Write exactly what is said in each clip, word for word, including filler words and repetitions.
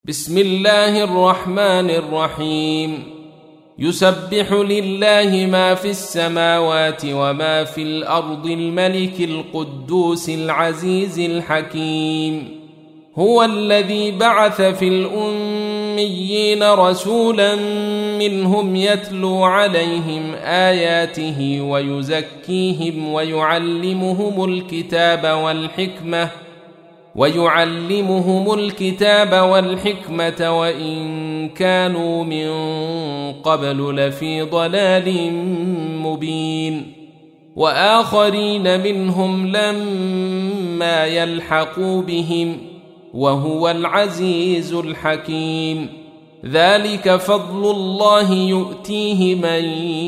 بسم الله الرحمن الرحيم يسبح لله ما في السماوات وما في الأرض الملك القدوس العزيز الحكيم هو الذي بعث في الأميين رسولا منهم يتلو عليهم آياته ويزكيهم ويعلمهم الكتاب والحكمة ويعلمهم الكتاب والحكمة وإن كانوا من قبل لفي ضلال مبين وآخرين منهم لما يلحقوا بهم وهو العزيز الحكيم ذلك فضل الله يؤتيه من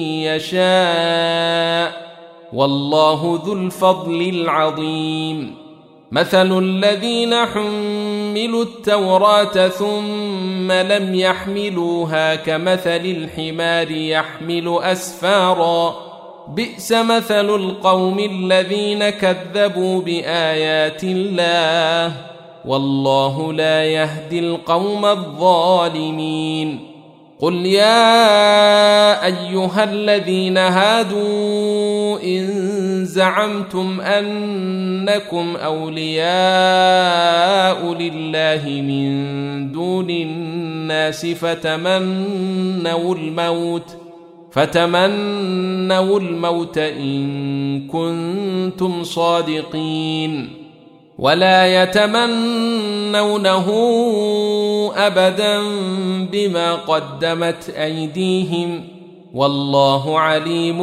يشاء والله ذو الفضل العظيم مثل الذين حملوا التوراة ثم لم يحملوها كمثل الحمار يحمل أسفارا بئس مثل القوم الذين كذبوا بآيات الله والله لا يهدي القوم الظالمين قل يا أيها الذين هادوا إن زعمتم أنكم أولياء لله من دون الناس فتمنوا الموت فتمنوا الموت إن كنتم صادقين ولا يتمنونه أبدا بما قدمت أيديهم والله عليم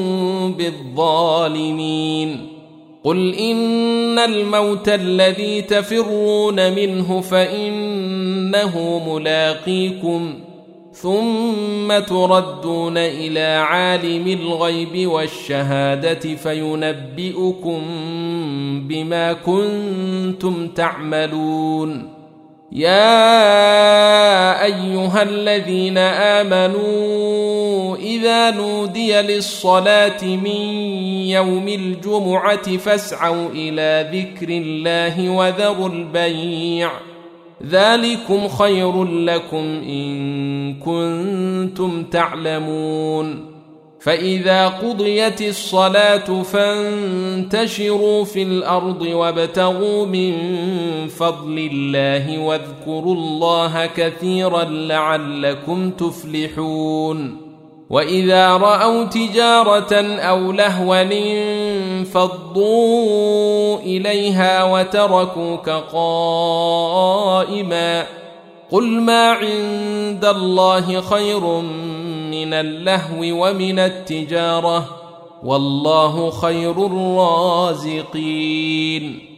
بالظالمين قل إن الموت الذي تفرون منه فإنه ملاقيكم ثم تردون إلى عالم الغيب والشهادة فينبئكم بما كنتم تعملون يا أيها الذين آمنوا إذا نودي للصلاة من يوم الجمعة فاسعوا إلى ذكر الله وذروا البيع ذلكم خير لكم إن كنتم تعلمون فإذا قضيت الصلاة فانتشروا في الأرض وابتغوا من فضل الله واذكروا الله كثيرا لعلكم تفلحون وإذا رأوا تجارة أو لهوا انفضوا إليها وتركوك قائما قل ما عند الله خير من اللهو ومن التجارة والله خير الرازقين